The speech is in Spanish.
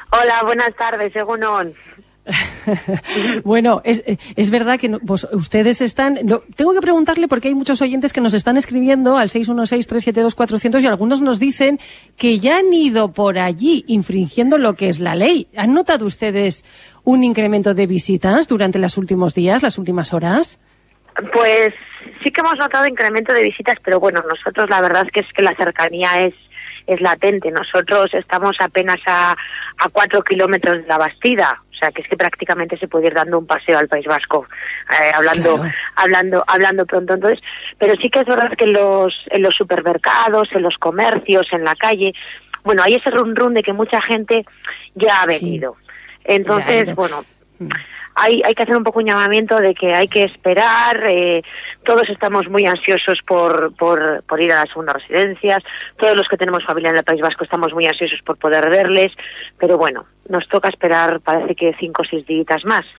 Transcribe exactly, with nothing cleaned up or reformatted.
Hola, buenas tardes, Egunon. Bueno, es, es verdad que no, pues ustedes están... No, tengo que preguntarle porque hay muchos oyentes que nos están escribiendo al seis uno seis, tres siete dos, cuatro cero cero y algunos nos dicen que ya han ido por allí infringiendo lo que es la ley. ¿Han notado ustedes un incremento de visitas durante los últimos días, las últimas horas? Pues sí que hemos notado incremento de visitas, pero bueno, nosotros la verdad es que es que la cercanía es es latente. Nosotros estamos apenas a, a cuatro kilómetros de la Bastida, o sea que es que prácticamente se puede ir dando un paseo al País Vasco, eh, hablando, claro. hablando, hablando pronto. Entonces, pero sí que es verdad que en los, en los supermercados, en los comercios, en la calle, bueno, hay ese run run de que mucha gente ya ha venido. Sí. Entonces, ya, bueno. Mm. Hay, hay que hacer un poco un llamamiento de que hay que esperar, eh, todos estamos muy ansiosos por, por, por ir a las segundas residencias, todos los que tenemos familia en el País Vasco estamos muy ansiosos por poder verles, pero bueno, nos toca esperar, parece que cinco o seis días más.